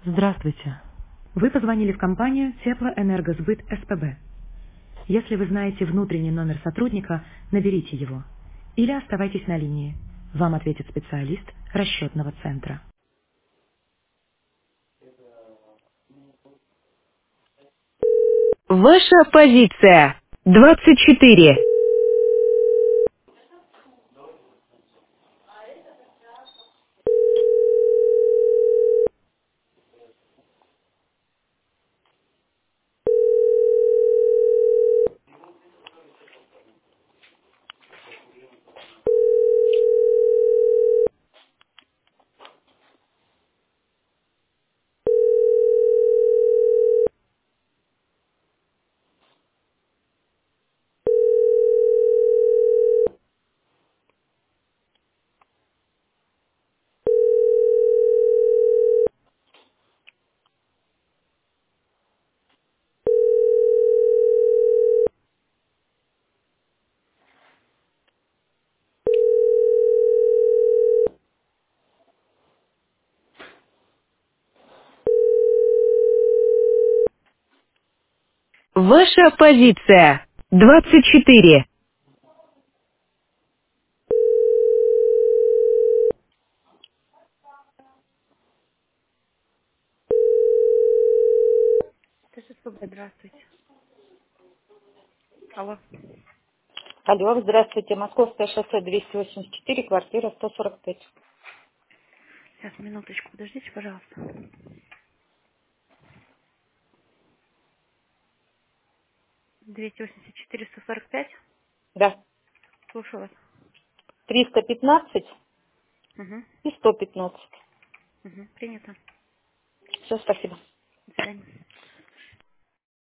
Здравствуйте. Вы позвонили в компанию Теплоэнергосбыт СПБ. Если вы знаете внутренний номер сотрудника, наберите его. Или оставайтесь на линии. Вам ответит специалист расчетного центра. Ваша позиция 24. Ваша позиция 24. Здравствуйте. Алло. Алло, здравствуйте. Московское шоссе 284, квартира 145. Сейчас, минуточку, подождите, пожалуйста. 284, 145. Да. Слушаю вас. 315 Угу. и 115. Угу. Принято. Все, спасибо. До свидания.